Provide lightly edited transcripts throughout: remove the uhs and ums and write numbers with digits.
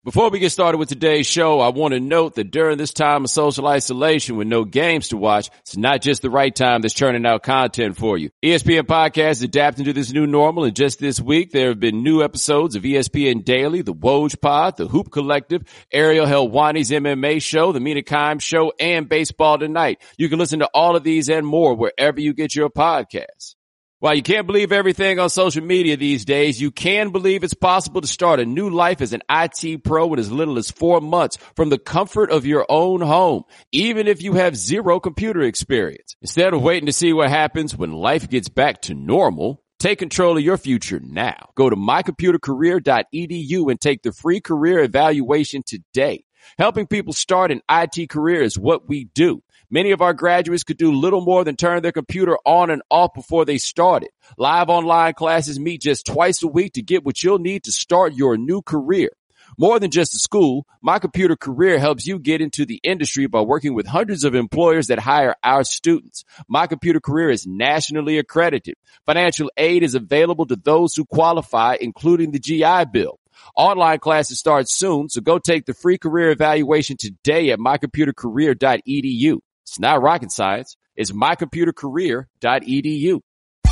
Before we get started with today's show, I want to note that during this time of social isolation with no games to watch, it's not just the right time that's churning out content for you. ESPN Podcast is adapting to this new normal, and just this week, there have been new episodes of ESPN Daily, The Woj Pod, The Hoop Collective, Ariel Helwani's MMA show, The Mina Kimes show, and Baseball Tonight. You can listen to all of these and more wherever you get your podcasts. While you can't believe everything on social media these days, you can believe it's possible to start a new life as an IT pro in as little as 4 months from the comfort of your own home, even if you have zero computer experience. Instead of waiting to see what happens when life gets back to normal, take control of your future now. Go to mycomputercareer.edu and take the free career evaluation today. Helping people start an IT career is what we do. Many of our graduates could do little more than turn their computer on and off before they started. Live online classes meet just twice a week to get what you'll need to start your new career. More than just a school, My Computer Career helps you get into the industry by working with hundreds of employers that hire our students. My Computer Career is nationally accredited. Financial aid is available to those who qualify, including the GI Bill. Online classes start soon, so go take the free career evaluation today at mycomputercareer.edu. It's not rocket science. It's mycomputercareer.edu.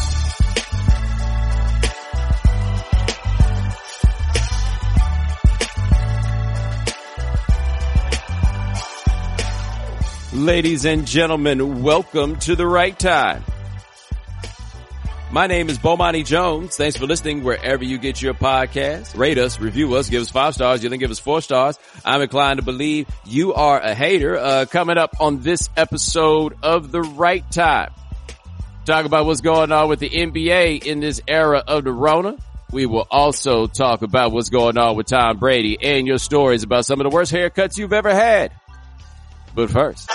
Ladies and gentlemen, welcome to The Right Time. My name is Bomani Jones. Thanks for listening wherever you get your podcasts. Rate us, review us, give us 5 stars. You then give us 4 stars. I'm inclined to believe you are a hater. Coming up on this episode of The Right Time, talk about what's going on with the NBA in this era of the Rona. We will also talk about what's going on with Tom Brady and your stories about some of the worst haircuts you've ever had. But first,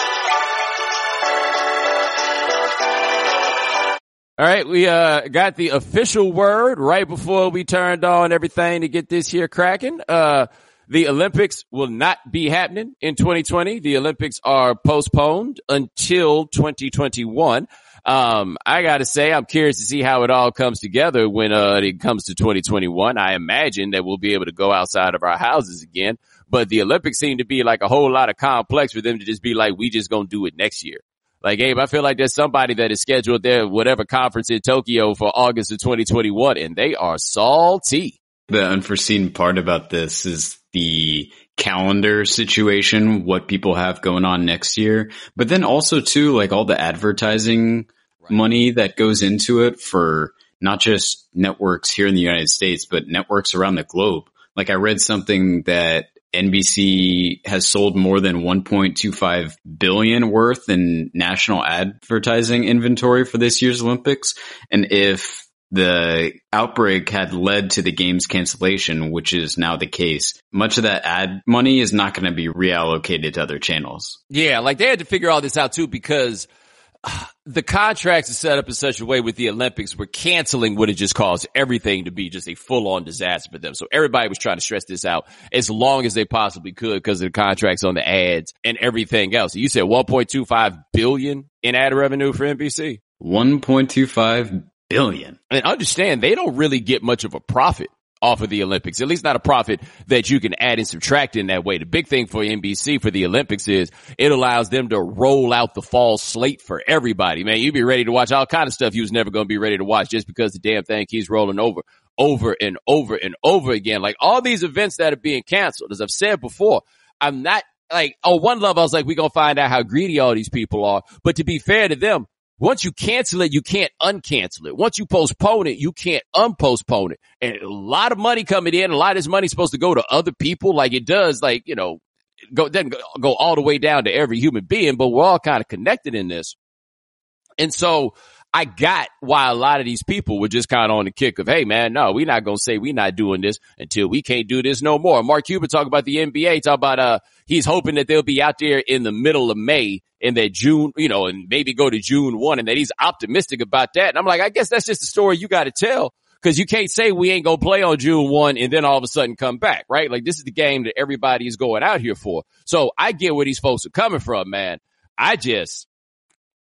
all right, we got the official word right before we turned on everything to get this here cracking. The Olympics will not be happening in 2020. The Olympics are postponed until 2021. I gotta say, I'm curious to see how it all comes together when it comes to 2021. I imagine that we'll be able to go outside of our houses again, but the Olympics seem to be like a whole lot of complex for them to just be like, we just gonna do it next year. Like, Abe, I feel like there's somebody that is scheduled their whatever conference in Tokyo for August of 2021, and they are salty. The unforeseen part about this is the calendar situation, what people have going on next year. But then also, too, like all the advertising money that goes into it for not just networks here in the United States, but networks around the globe. Like I read something that NBC has sold more than 1.25 billion worth in national advertising inventory for this year's Olympics. And if the outbreak had led to the game's cancellation, which is now the case, much of that ad money is not going to be reallocated to other channels. Yeah, like they had to figure all this out too, because the contracts are set up in such a way with the Olympics where canceling would have just caused everything to be just a full-on disaster for them. So everybody was trying to stress this out as long as they possibly could because of the contracts on the ads and everything else. You said 1.25 billion in ad revenue for NBC. 1.25 billion. And understand, they don't really get much of a profit off of the Olympics, at least not a profit that you can add and subtract in that way. The big thing for NBC for the Olympics is it allows them to roll out the fall slate for everybody. Man, you'd be ready to watch all kind of stuff you was never going to be ready to watch just because the damn thing keeps rolling over and over and over again. Like all these events that are being canceled, as I've said before, I'm not like, on one level, I was like, we're going to find out how greedy all these people are. But to be fair to them, once you cancel it, you can't uncancel it. Once you postpone it, you can't unpostpone it. And a lot of money coming in, a lot of this money is supposed to go to other people. Like it does, like, you know, doesn't go all the way down to every human being, but we're all kind of connected in this. And so I got why a lot of these people were just kind of on the kick of, hey, man, no, we're not going to say we're not doing this until we can't do this no more. Mark Cuban talk about the NBA, talk about he's hoping that they'll be out there in the middle of May in that June, you know, and maybe go to June 1, and that he's optimistic about that. And I'm like, I guess that's just the story you got to tell, because you can't say we ain't going to play on June 1 and then all of a sudden come back, right? Like this is the game that everybody is going out here for. So I get where these folks are coming from, man. I just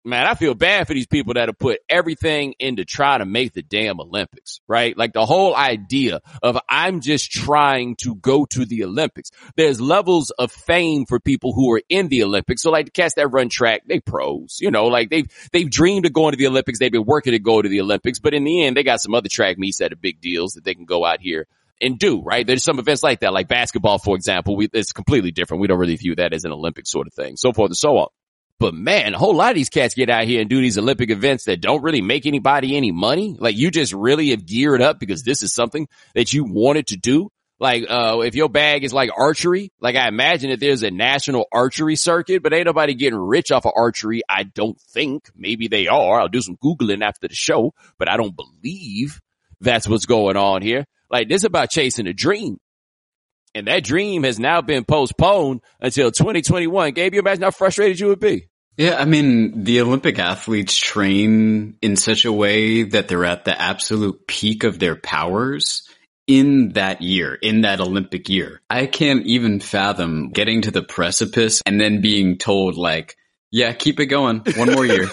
man, I feel bad for these people that have put everything into trying to make the damn Olympics, right? Like the whole idea of I'm just trying to go to the Olympics. There's levels of fame for people who are in the Olympics. So like the cats that run track, they pros, you know, like they've dreamed of going to the Olympics. They've been working to go to the Olympics, but in the end, they got some other track meets that are big deals that they can go out here and do, right? There's some events like that, like basketball, for example. It's completely different. We don't really view that as an Olympic sort of thing, so forth and so on. But man, a whole lot of these cats get out here and do these Olympic events that don't really make anybody any money. Like you just really have geared up because this is something that you wanted to do. Like, if your bag is like archery, like I imagine that there's a national archery circuit, but ain't nobody getting rich off of archery. I don't think. Maybe they are. I'll do some Googling after the show, but I don't believe that's what's going on here. Like this is about chasing a dream. And that dream has now been postponed until 2021. Gabe, you imagine how frustrated you would be? Yeah, I mean, the Olympic athletes train in such a way that they're at the absolute peak of their powers in that year, in that Olympic year. I can't even fathom getting to the precipice and then being told like, yeah, keep it going. One more year.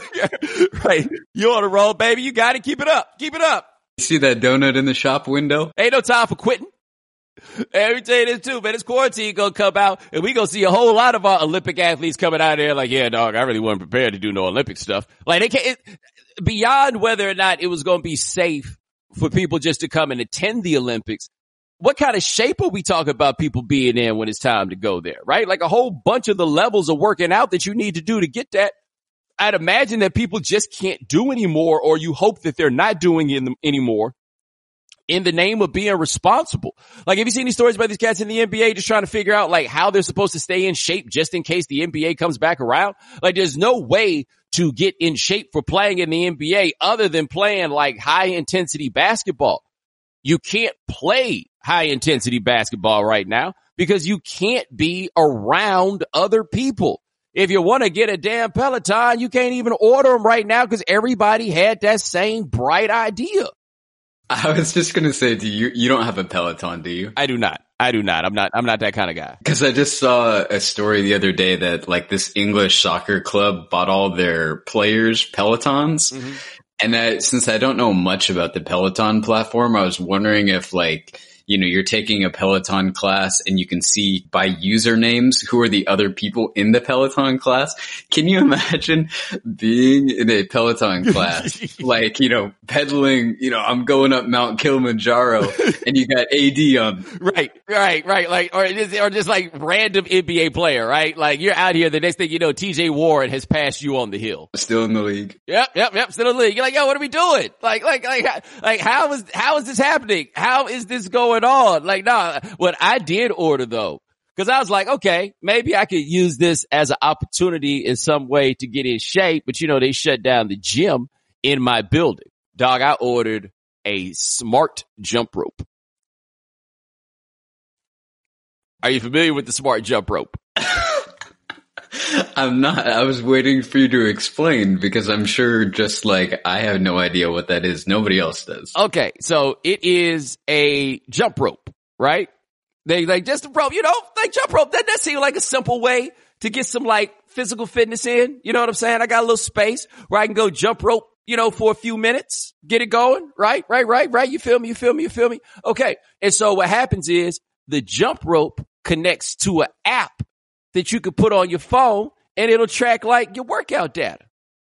Right. You on the roll, baby. You got to keep it up. Keep it up. You see that donut in the shop window? Ain't no time for quitting. Let me tell you this too, man. This quarantine gonna come out and we gonna see a whole lot of our Olympic athletes coming out there like, yeah, dog, I really wasn't prepared to do no Olympic stuff. Like they can't, beyond whether or not it was gonna be safe for people just to come and attend the Olympics. What kind of shape are we talking about people being in when it's time to go there, right? Like a whole bunch of the levels of working out that you need to do to get that. I'd imagine that people just can't do anymore, or you hope that they're not doing it anymore in the name of being responsible. Like, have you seen these stories about these cats in the NBA just trying to figure out like how they're supposed to stay in shape just in case the NBA comes back around? Like, there's no way to get in shape for playing in the NBA other than playing like high intensity basketball. You can't play high intensity basketball right now because you can't be around other people. If you want to get a damn Peloton, you can't even order them right now because everybody had that same bright idea. I was just going to say, you don't have a Peloton, do you? I do not. I'm not that kind of guy. Cause I just saw a story the other day that like this English soccer club bought all their players Pelotons. Mm-hmm. And since I don't know much about the Peloton platform, I was wondering if like, you know, you're taking a Peloton class and you can see by usernames who are the other people in the Peloton class. Can you imagine being in a Peloton class, like, you know, pedaling, you know, I'm going up Mount Kilimanjaro and you got AD on. Right. Like, or just like random NBA player, right? Like you're out here. The next thing you know, TJ Warren has passed you on the hill. Still in the league. Yep. Still in the league. You're like, yo, what are we doing? Like, how is this happening? How is this going on? Like, nah, what I did order though, cause I was like, okay, maybe I could use this as an opportunity in some way to get in shape. But you know, they shut down the gym in my building. Dog, I ordered a smart jump rope. Are you familiar with the smart jump rope? I'm not. I was waiting for you to explain because I'm sure just like I have no idea what that is. Nobody else does. Okay. So it is a jump rope, right? They like just a rope, you know, like jump rope. Doesn't that seem like a simple way to get some like physical fitness in? You know what I'm saying? I got a little space where I can go jump rope, you know, for a few minutes, get it going. Right. You feel me? Okay. And so what happens is the jump rope connects to an app that you could put on your phone and it'll track like your workout data.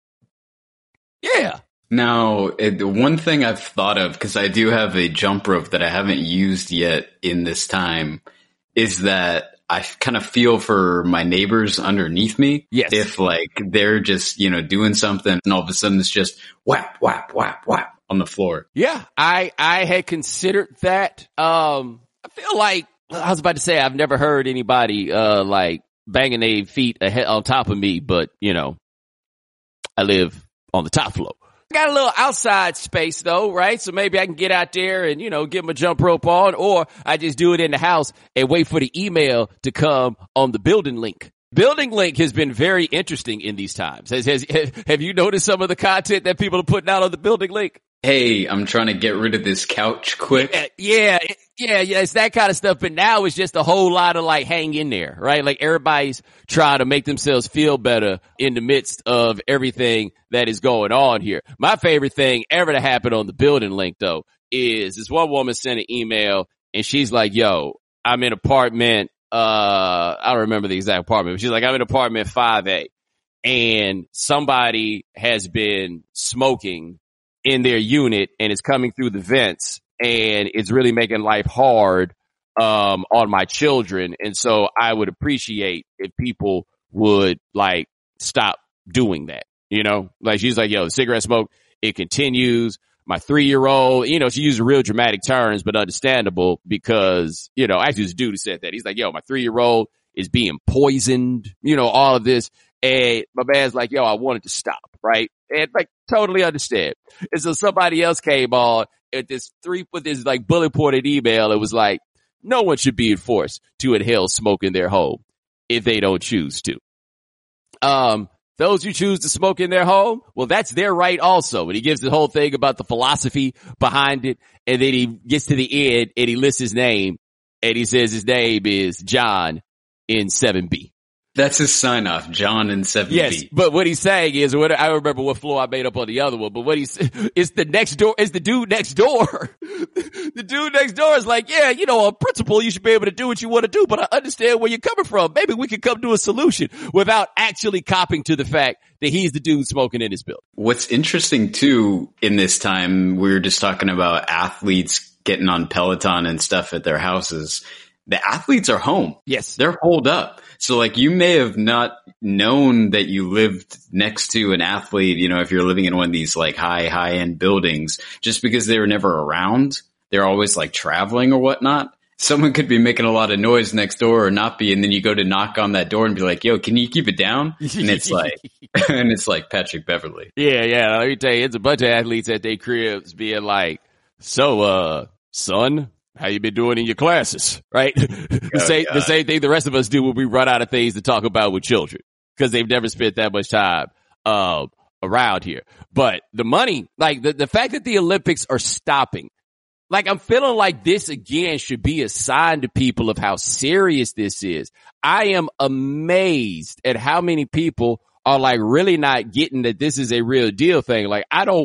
Yeah. Now, one thing I've thought of, because I do have a jump rope that I haven't used yet in this time, is that I kind of feel for my neighbors underneath me. Yes. If like they're just, you know, doing something and all of a sudden it's just whap, whap, whap, whap on the floor. Yeah. I had considered that. I feel like, I was about to say I've never heard anybody, like banging their feet on top of me, but you know, I live on the top floor. I got a little outside space though, right? So maybe I can get out there and, you know, get my jump rope on, or I just do it in the house and wait for the email to come on the building link. Building link has been very interesting in these times. Have you noticed some of the content that people are putting out on the building link? Hey, I'm trying to get rid of this couch quick. Yeah. Yeah, it's that kind of stuff. But now it's just a whole lot of like hang in there, right? Like everybody's trying to make themselves feel better in the midst of everything that is going on here. My favorite thing ever to happen on the building link though is this one woman sent an email and she's like, yo, I'm in apartment. I don't remember the exact apartment, but she's like, I'm in apartment 5A and somebody has been smoking in their unit and it's coming through the vents and it's really making life hard, on my children. And so I would appreciate if people would like stop doing that, you know, like she's like, yo, the cigarette smoke, it continues. My 3-year-old, you know, she used real dramatic terms, but understandable because, you know, actually this dude who said that. He's like, yo, my 3-year-old is being poisoned, you know, all of this. And my man's like, yo, I wanted to stop, right? And like, totally understand. And so somebody else came on at this like bullet pointed email. It was like, no one should be enforced to inhale smoke in their home if they don't choose to. Those who choose to smoke in their home, well, that's their right also. And he gives the whole thing about the philosophy behind it. And then he gets to the end and he lists his name and he says his name is John in 7B. That's his sign off, John in 7B. Yes, but what he's saying is, I don't remember what floor I made up on the other one, but what it's the next door, it's the dude next door. The dude next door is like, yeah, you know, on principle, you should be able to do what you want to do, but I understand where you're coming from. Maybe we could come to a solution without actually copping to the fact that he's the dude smoking in his building. What's interesting too, in this time, we were just talking about athletes getting on Peloton and stuff at their houses. The athletes are home. Yes. They're holed up. So like you may have not known that you lived next to an athlete, you know, if you're living in one of these like high end buildings, just because they were never around. They're always like traveling or whatnot. Someone could be making a lot of noise next door or not be. And then you go to knock on that door and be like, yo, can you keep it down? And it's like Patrick Beverley. Yeah. Let me tell you, it's a bunch of athletes at their cribs being like, so, son, how you been doing in your classes, right? The same thing the rest of us do when we run out of things to talk about with children because they've never spent that much time around here. But the money, like the fact that the Olympics are stopping, like I'm feeling like this again should be a sign to people of how serious this is. I am amazed at how many people are like really not getting that this is a real deal thing. Like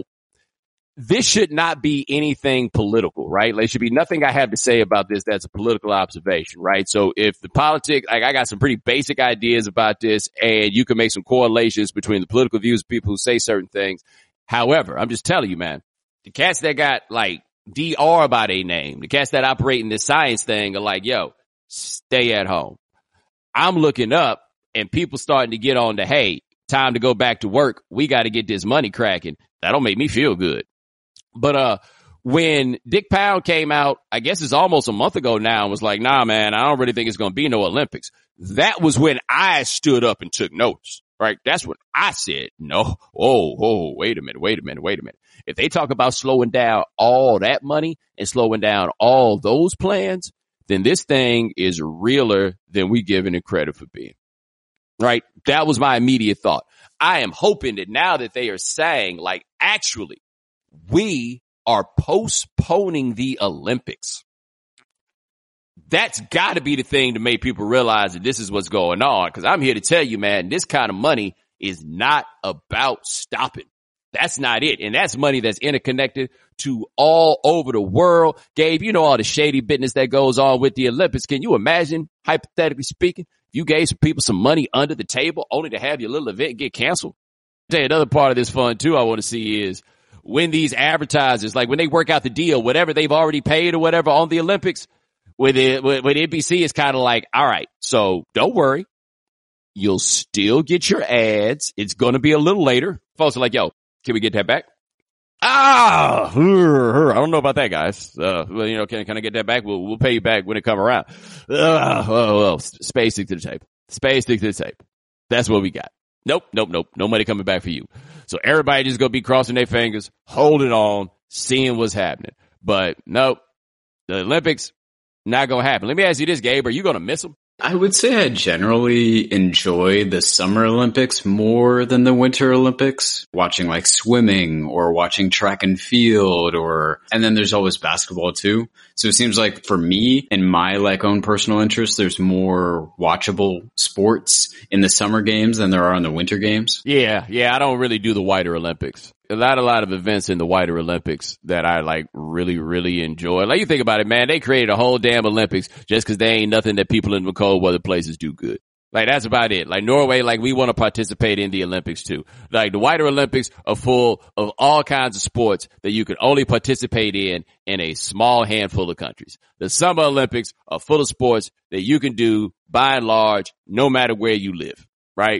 this should not be anything political, right? Like, there should be nothing I have to say about this that's a political observation, right? So if the politics, like I got some pretty basic ideas about this and you can make some correlations between the political views of people who say certain things. However, I'm just telling you, man, the cats that got like DR by their name, the cats that operate in this science thing are like, yo, stay at home. I'm looking up and people starting to get on to, hey, time to go back to work. We got to get this money cracking. That'll make me feel good. But, when Dick Pound came out, I guess it's almost a month ago now and was like, nah, man, I don't really think it's going to be no Olympics. That was when I stood up and took notice, right? That's when I said, no, wait a minute. If they talk about slowing down all that money and slowing down all those plans, then this thing is realer than we giving it credit for being, right? That was my immediate thought. I am hoping that now that they are saying like, actually, we are postponing the Olympics. That's got to be the thing to make people realize that this is what's going on. Because I'm here to tell you, man, this kind of money is not about stopping. That's not it. And that's money that's interconnected to all over the world. Gabe, you know all the shady business that goes on with the Olympics. Can you imagine, hypothetically speaking, if you gave some people some money under the table only to have your little event get canceled? I'll tell you another part of this fun, too, I want to see is when these advertisers, like when they work out the deal, whatever they've already paid or whatever on the Olympics, with NBC, it's kind of like, all right, so don't worry. You'll still get your ads. It's going to be a little later. Folks are like, yo, can we get that back? I don't know about that, guys. Well, you know, can I get that back? We'll pay you back when it come around. Space stick to the table. Space stick to the table. That's what we got. Nope. No money coming back for you. So everybody just gonna be crossing their fingers, holding on, seeing what's happening. But nope, the Olympics not gonna happen. Let me ask you this, Gabe: are you gonna miss them? I would say I generally enjoy the Summer Olympics more than the Winter Olympics. Watching like swimming or watching track and field and then there's always basketball too. So it seems like for me and my like own personal interest, there's more watchable sports in the summer games than there are in the winter games. Yeah. I don't really do the Whiter Olympics. A lot of events in the Whiter Olympics that I like really, really enjoy. Like you think about it, man, they created a whole damn Olympics just because there ain't nothing that people in the cold weather places do good. Like that's about it. Like Norway, like we want to participate in the Olympics too. Like the Whiter Olympics are full of all kinds of sports that you can only participate in a small handful of countries. The Summer Olympics are full of sports that you can do by and large, no matter where you live, right?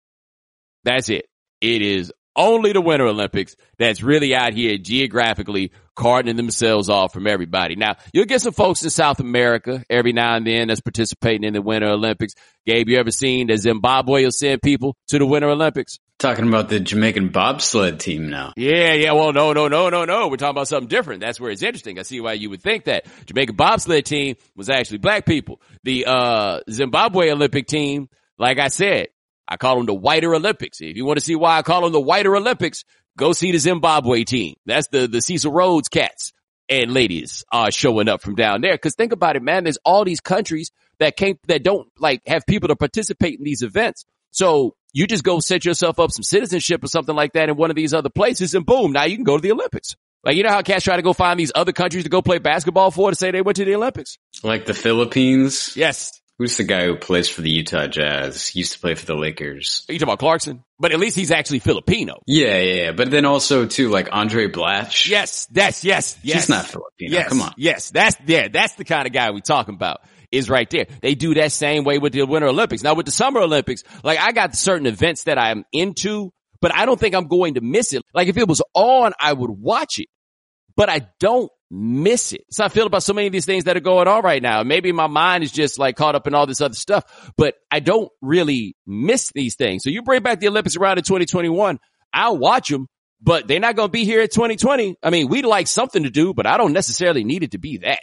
That's it. It is only the Winter Olympics that's really out here geographically carting themselves off from everybody. Now, you'll get some folks in South America every now and then that's participating in the Winter Olympics. Gabe, you ever seen that Zimbabwe will send people to the Winter Olympics? Talking about the Jamaican bobsled team now. Yeah. Well, no. We're talking about something different. That's where it's interesting. I see why you would think that. Jamaican bobsled team was actually black people. The Zimbabwe Olympic team, like I said, I call them the Whiter Olympics. If you want to see why I call them the Whiter Olympics, go see the Zimbabwe team. That's the Cecil Rhodes cats and ladies are showing up from down there. Cause think about it, man. There's all these countries that don't like have people to participate in these events. So you just go set yourself up some citizenship or something like that in one of these other places and boom, now you can go to the Olympics. Like, you know how cats try to go find these other countries to go play basketball for to say they went to the Olympics? Like the Philippines? Yes. Who's the guy who plays for the Utah Jazz? He used to play for the Lakers. Are you talking about Clarkson? But at least he's actually Filipino. Yeah. But then also too, like Andre Blatch. Yes. He's not Filipino. Yes. Come on. Yes. That's the kind of guy we talking about is right there. They do that same way with the Winter Olympics. Now with the Summer Olympics, like I got certain events that I'm into, but I don't think I'm going to miss it. Like if it was on, I would watch it, but I don't miss it. So I feel about so many of these things that are going on right now. Maybe my mind is just like caught up in all this other stuff, but I don't really miss these things. So you bring back the Olympics around in 2021, I'll watch them, but they're not going to be here in 2020. I mean, we'd like something to do, but I don't necessarily need it to be that.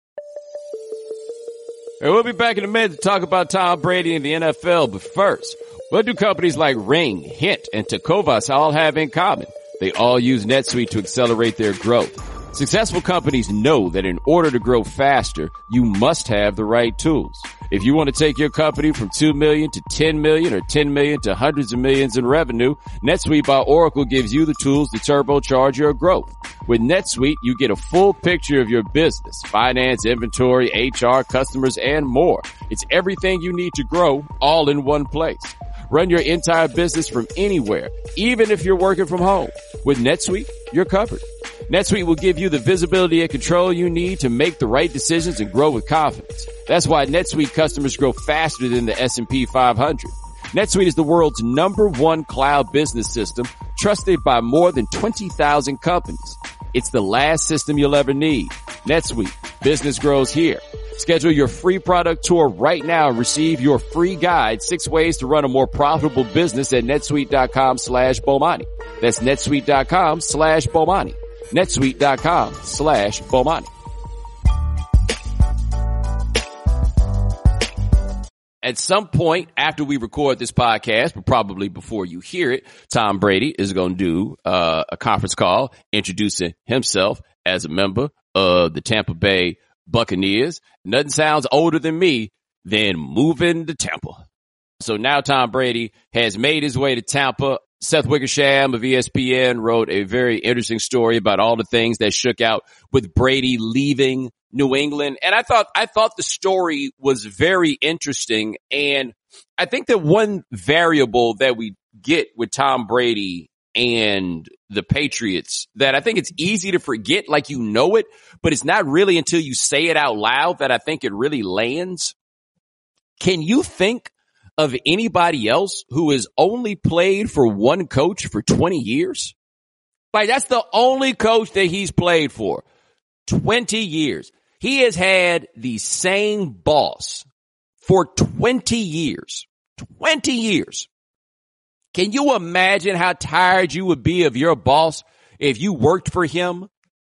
And we'll be back in a minute to talk about Tom Brady and the NFL, but first, what do companies like Ring, Hint, and Tecovas all have in common? They all use NetSuite to accelerate their growth. Successful companies know that in order to grow faster, you must have the right tools. If you want to take your company from 2 million to 10 million or 10 million to hundreds of millions in revenue, NetSuite by Oracle gives you the tools to turbocharge your growth. With NetSuite, you get a full picture of your business, finance, inventory, HR, customers, and more. It's everything you need to grow all in one place. Run your entire business from anywhere, even if you're working from home. With NetSuite, you're covered. NetSuite will give you the visibility and control you need to make the right decisions and grow with confidence. That's why NetSuite customers grow faster than the S&P 500. NetSuite is the world's #1 cloud business system, trusted by more than 20,000 companies. It's the last system you'll ever need. NetSuite. Business grows here. Schedule your free product tour right now and receive your free guide, 6 ways to run a more profitable business at netsuite.com/Bomani. That's netsuite.com/Bomani. netsuite.com/Bomani. At some point after we record this podcast, but probably before you hear it, Tom Brady is going to do a conference call introducing himself as a member of the Tampa Bay Buccaneers. Nothing sounds older than me than moving to Tampa. So now Tom Brady has made his way to Tampa. Seth Wickersham of ESPN wrote a very interesting story about all the things that shook out with Brady leaving New England. And I thought the story was very interesting. And I think that one variable that we get with Tom Brady and the Patriots that I think it's easy to forget, like you know it, but it's not really until you say it out loud that I think it really lands. Can you think of anybody else who has only played for one coach for 20 years? Like that's the only coach that he's played for. 20 years. He has had the same boss for 20 years. 20 years. Can you imagine how tired you would be of your boss if you worked for him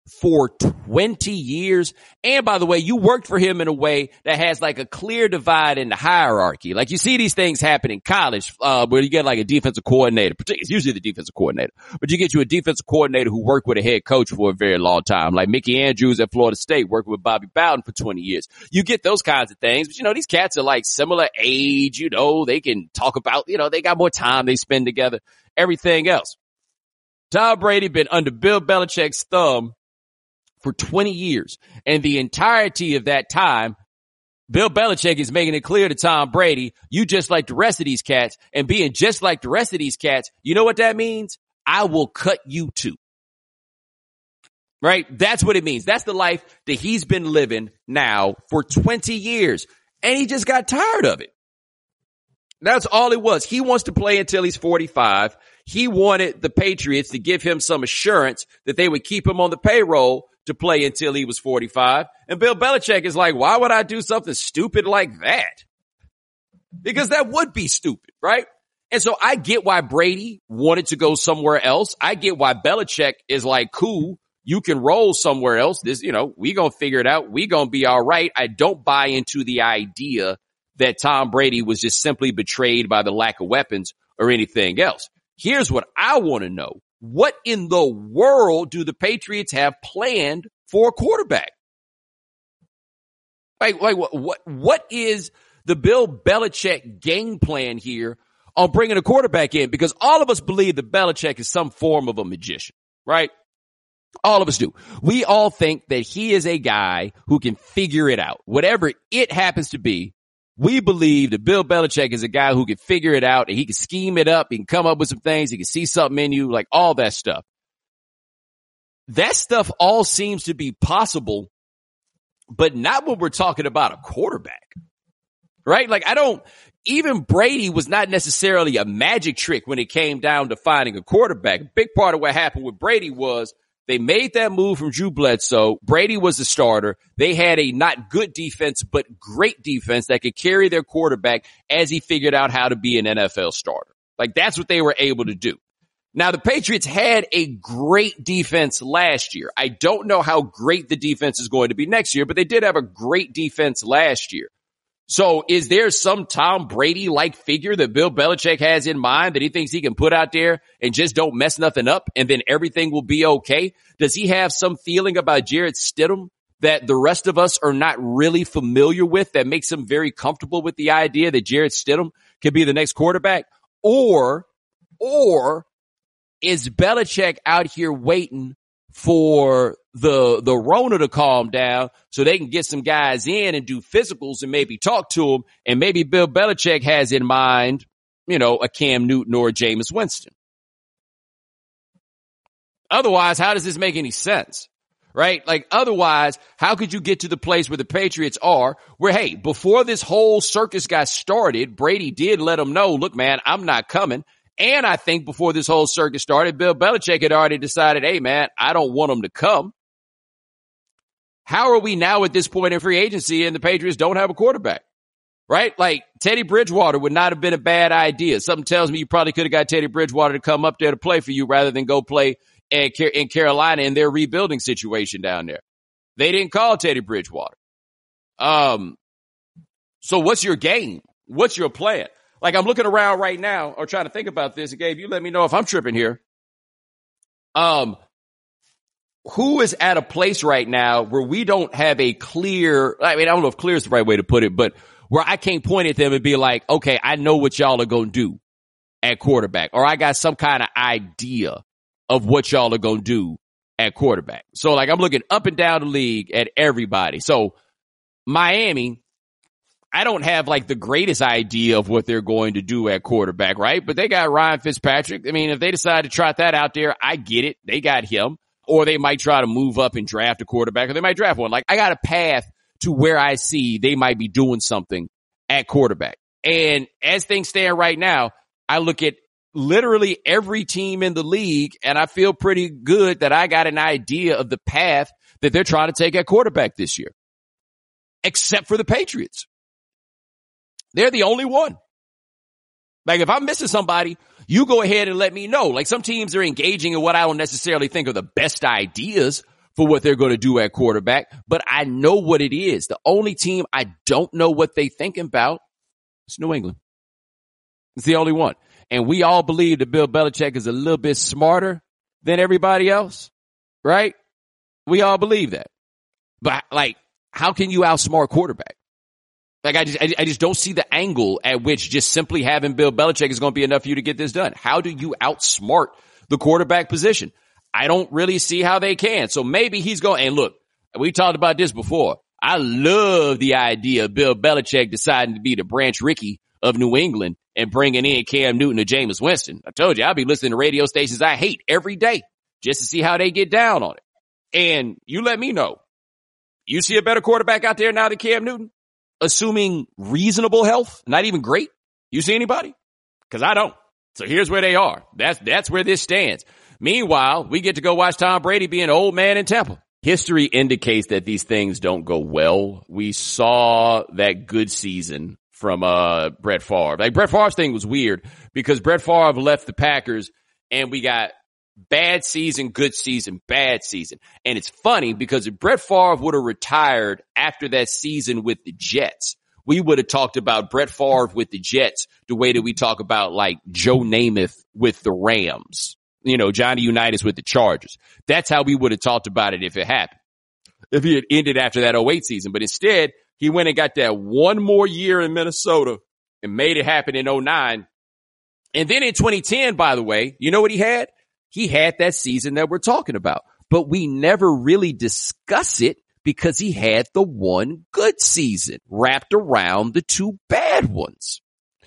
for 20 years. And by the way, you worked for him in a way that has like a clear divide in the hierarchy. Like you see these things happen in college, where you get like a defensive coordinator, it's usually the defensive coordinator, but you get you a defensive coordinator who worked with a head coach for a very long time. Like Mickey Andrews at Florida State working with Bobby Bowden for 20 years. You get those kinds of things, but these cats are like similar age, they can talk about, they got more time they spend together, everything else. Tom Brady been under Bill Belichick's thumb for 20 years. And the entirety of that time, Bill Belichick is making it clear to Tom Brady, you just like the rest of these cats, and being just like the rest of these cats, you know what that means? I will cut you too. Right? That's what it means. That's the life that he's been living now for 20 years. And he just got tired of it. That's all it was. He wants to play until he's 45. He wanted the Patriots to give him some assurance that they would keep him on the payroll to play until he was 45. And Bill Belichick is like, why would I do something stupid like that? Because that would be stupid, right? And so I get why Brady wanted to go somewhere else. I get why Belichick is like, cool, you can roll somewhere else. We gonna figure it out. We gonna be all right. I don't buy into the idea that Tom Brady was just simply betrayed by the lack of weapons or anything else. Here's what I want to know. What in the world do the Patriots have planned for a quarterback? Like what is the Bill Belichick game plan here on bringing a quarterback in? Because all of us believe that Belichick is some form of a magician, right? All of us do. We all think that he is a guy who can figure it out. Whatever it happens to be, we believe that Bill Belichick is a guy who can figure it out and he can scheme it up. He can come up with some things. He can see something in you, like all that stuff. That stuff all seems to be possible, but not when we're talking about a quarterback, right? Like even Brady was not necessarily a magic trick when it came down to finding a quarterback. A big part of what happened with Brady was they made that move from Drew Bledsoe. Brady was the starter. They had a not good defense, but great defense that could carry their quarterback as he figured out how to be an NFL starter. Like that's what they were able to do. Now the Patriots had a great defense last year. I don't know how great the defense is going to be next year, but they did have a great defense last year. So is there some Tom Brady-like figure that Bill Belichick has in mind that he thinks he can put out there and just don't mess nothing up and then everything will be okay? Does he have some feeling about Jarrett Stidham that the rest of us are not really familiar with that makes him very comfortable with the idea that Jarrett Stidham could be the next quarterback? Or is Belichick out here waiting for the Rona to calm down so they can get some guys in and do physicals and maybe talk to them? And maybe Bill Belichick has in mind, a Cam Newton or a Jameis Winston. Otherwise, how does this make any sense? Right? Like otherwise, how could you get to the place where the Patriots are where, hey, before this whole circus got started, Brady did let them know, look, man, I'm not coming. And I think before this whole circus started, Bill Belichick had already decided, hey, man, I don't want him to come. How are we now at this point in free agency and the Patriots don't have a quarterback? Right? Like Teddy Bridgewater would not have been a bad idea. Something tells me you probably could have got Teddy Bridgewater to come up there to play for you rather than go play in Carolina in their rebuilding situation down there. They didn't call Teddy Bridgewater. So what's your game? What's your plan? Like I'm looking around right now or trying to think about this. And Gabe, you let me know if I'm tripping here. Who is at a place right now where we don't have a clear, I don't know if clear is the right way to put it, but where I can't point at them and be like, okay, I know what y'all are going to do at quarterback, or I got some kind of idea of what y'all are going to do at quarterback. So like I'm looking up and down the league at everybody. So Miami, I don't have like the greatest idea of what they're going to do at quarterback, right? But they got Ryan Fitzpatrick. If they decide to trot that out there, I get it. They got him. Or they might try to move up and draft a quarterback, or they might draft one. Like I got a path to where I see they might be doing something at quarterback. And as things stand right now, I look at literally every team in the league and I feel pretty good that I got an idea of the path that they're trying to take at quarterback this year. Except for the Patriots. They're the only one. Like if I'm missing somebody, you go ahead and let me know. Like some teams are engaging in what I don't necessarily think are the best ideas, for what they're going to do at quarterback, but I know what it is. The only team I don't know what they thinking about is New England. It's the only one. And we all believe that Bill Belichick is a little bit smarter than everybody else, right? We all believe that. But like, how can you outsmart quarterback? Like, I just don't see the angle at which just simply having Bill Belichick is going to be enough for you to get this done. How do you outsmart the quarterback position? I don't really see how they can. So maybe he's going, and look, we talked about this before. I love the idea of Bill Belichick deciding to be the Branch Rickey of New England and bringing in Cam Newton or Jameis Winston. I told you, I'll be listening to radio stations I hate every day just to see how they get down on it. And you let me know. You see a better quarterback out there now than Cam Newton? Assuming reasonable health, not even great. You see anybody? Because I don't. So here's where they are. That's where this stands. Meanwhile, we get to go watch Tom Brady be an old man in Tampa. History indicates that these things don't go well. We saw that good season from Brett Favre. Like, Brett Favre's thing was weird because Brett Favre left the Packers and we got bad season, good season, bad season. And it's funny because if Brett Favre would have retired after that season with the Jets, we would have talked about Brett Favre with the Jets the way that we talk about like Joe Namath with the Rams, you know, Johnny Unitas with the Chargers. That's how we would have talked about it if it happened, if he had ended after that 08 season. But instead, he went and got that one more year in Minnesota and made it happen in 09. And then in 2010, by the way, you know what he had? He had that season that we're talking about, but we never really discuss it because he had the one good season wrapped around the two bad ones.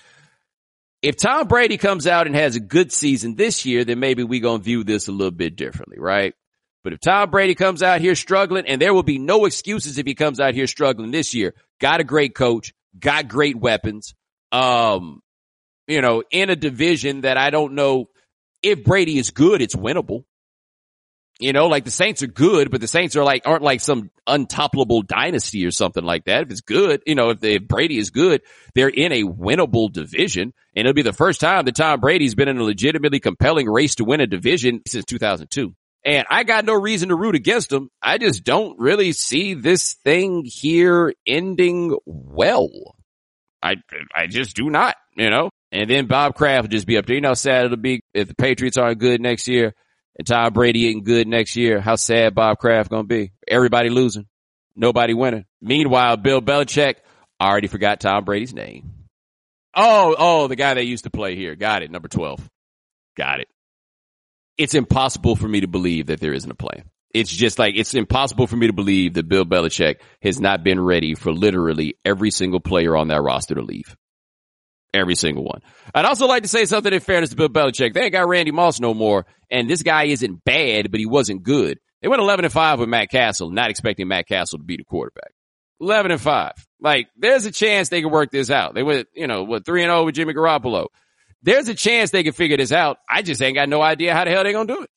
If Tom Brady comes out and has a good season this year, then maybe we're going to view this a little bit differently, right? But if Tom Brady comes out here struggling, and there will be no excuses if he comes out here struggling this year, got a great coach, got great weapons, in a division that I don't know. If Brady is good, it's winnable. You know, like the Saints are good, but the Saints aren't like some untoppable dynasty or something like that. If it's good, if Brady is good, they're in a winnable division. And it'll be the first time that Tom Brady's been in a legitimately compelling race to win a division since 2002. And I got no reason to root against him. I just don't really see this thing here ending well. I just do not, And then Bob Kraft will just be up there. You know how sad it'll be if the Patriots aren't good next year and Tom Brady ain't good next year. How sad Bob Kraft gonna be. Everybody losing. Nobody winning. Meanwhile, Bill Belichick, I already forgot Tom Brady's name. Oh, the guy that used to play here. Got it. Number 12. Got it. It's impossible for me to believe that there isn't a plan. It's just like, it's impossible for me to believe that Bill Belichick has not been ready for literally every single player on that roster to leave. Every single one. I'd also like to say something in fairness to Bill Belichick. They ain't got Randy Moss no more, and this guy isn't bad, but he wasn't good. They went 11-5 with Matt Castle, not expecting Matt Castle to be the quarterback. 11-5. Like, there's a chance they can work this out. They went, 3-0 with Jimmy Garoppolo. There's a chance they can figure this out. I just ain't got no idea how the hell they gonna do it.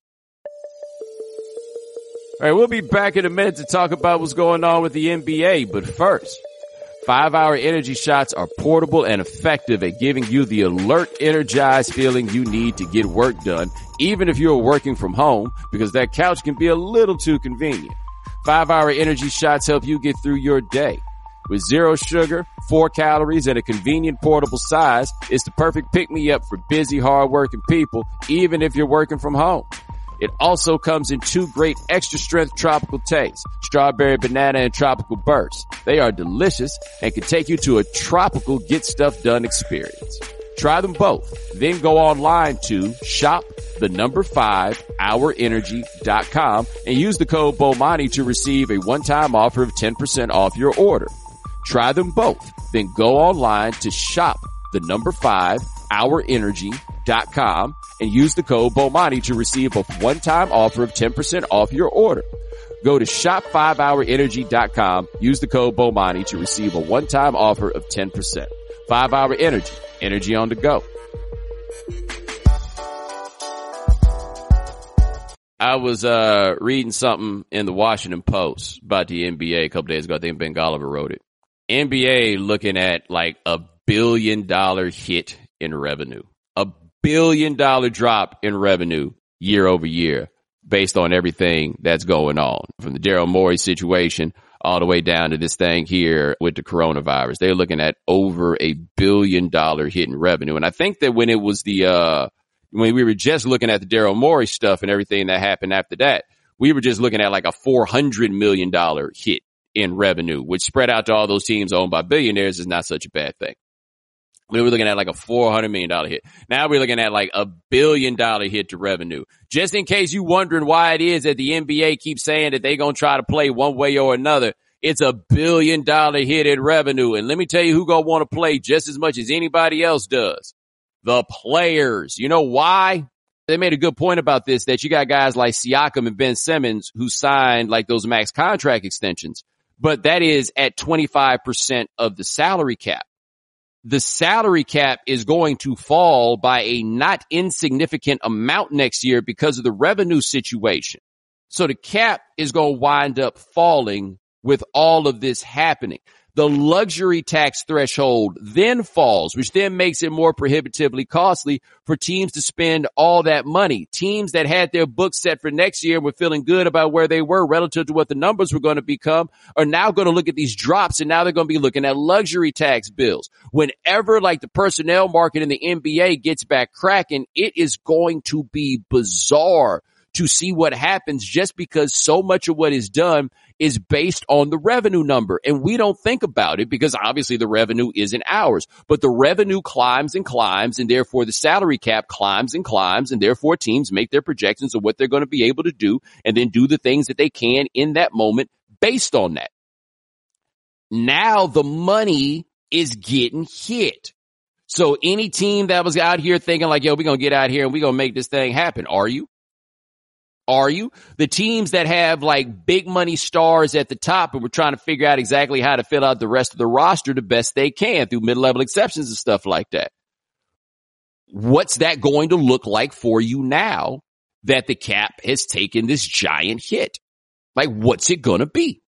All right, we'll be back in a minute to talk about what's going on with the NBA, but first, 5-Hour Energy shots are portable and effective at giving you the alert, energized feeling you need to get work done, even if you're working from home, because that couch can be a little too convenient. 5-Hour Energy shots help you get through your day. With 0 sugar, 4 calories, and a convenient portable size, it's the perfect pick-me-up for busy, hard-working people, even if you're working from home. It also comes in 2 great extra-strength tropical tastes, strawberry, banana, and tropical burst. They are delicious and can take you to a tropical get-stuff-done experience. Try them both. Then go online to shop5hourenergy.com and use the code BOMANI to receive a one-time offer of 10% off your order. Try them both. Then go online to shop5hourenergy.com and use the code BOMANI to receive a one-time offer of 10% off your order. Go to shop5hourenergy.com, use the code BOMANI to receive a one-time offer of 10%. 5-Hour Energy. Energy on the go. I was reading something in the Washington Post about the NBA a couple days ago. I think Ben Golliver wrote it. NBA looking at like $1 billion hit in revenue. $1 billion drop in revenue year over year based on everything that's going on, from the Daryl Morey situation all the way down to this thing here with the coronavirus. They're looking at over $1 billion hit in revenue. And I think that when it was when we were just looking at the Daryl Morey stuff and everything that happened after that, we were just looking at like a $400 million hit in revenue, which spread out to all those teams owned by billionaires is not such a bad thing. We were looking at like a $400 million hit. Now we're looking at like $1 billion hit to revenue. Just in case you wondering why it is that the NBA keeps saying that they're going to try to play one way or another, it's $1 billion hit in revenue. And let me tell you who going to want to play just as much as anybody else does. The players. You know why? They made a good point about this, that you got guys like Siakam and Ben Simmons who signed like those max contract extensions, but that is at 25% of the salary cap. The salary cap is going to fall by a not insignificant amount next year because of the revenue situation. So the cap is going to wind up falling with all of this happening. The luxury tax threshold then falls, which then makes it more prohibitively costly for teams to spend all that money. Teams that had their books set for next year and were feeling good about where they were relative to what the numbers were going to become are now going to look at these drops, and now they're going to be looking at luxury tax bills. Whenever like the personnel market in the NBA gets back cracking, it is going to be bizarre to see what happens, just because so much of what is done is based on the revenue number. And we don't think about it because obviously the revenue isn't ours, but the revenue climbs and climbs, and therefore the salary cap climbs and climbs, and therefore teams make their projections of what they're going to be able to do and then do the things that they can in that moment based on that. Now the money is getting hit. So any team that was out here thinking like, yo, we're going to get out here and we're going to make this thing happen. Are you? Are you? The teams that have like big money stars at the top and we're trying to figure out exactly how to fill out the rest of the roster the best they can through mid-level exceptions and stuff like that. What's that going to look like for you now that the cap has taken this giant hit? Like, what's it going to be?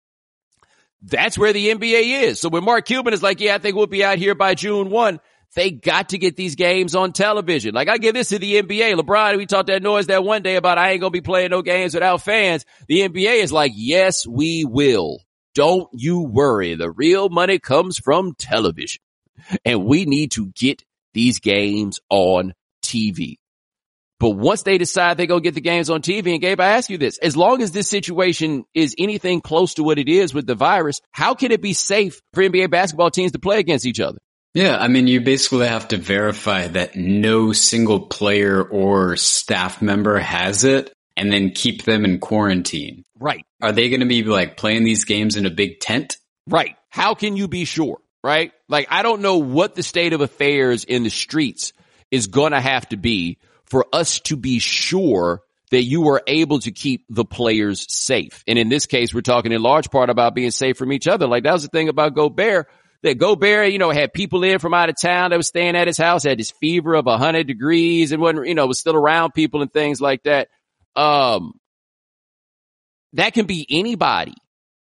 That's where the NBA is. So when Mark Cuban is like, yeah, I think we'll be out here by June 1, they got to get these games on television. Like, I give this to the NBA. LeBron, we talked that noise that one day about I ain't going to be playing no games without fans. The NBA is like, yes, we will. Don't you worry. The real money comes from television. And we need to get these games on TV. But once they decide they go get the games on TV, and Gabe, I ask you this, as long as this situation is anything close to what it is with the virus, how can it be safe for NBA basketball teams to play against each other? Yeah, I mean, you basically have to verify that no single player or staff member has it and then keep them in quarantine. Right. Are they going to be like playing these games in a big tent? Right. How can you be sure? Right? Like, I don't know what the state of affairs in the streets is going to have to be for us to be sure that you are able to keep the players safe. And in this case, we're talking in large part about being safe from each other. Like, that was the thing about Gobert. That Gobert, had people in from out of town that was staying at his house, had this fever of 100 degrees and wasn't, was still around people and things like that. That can be anybody.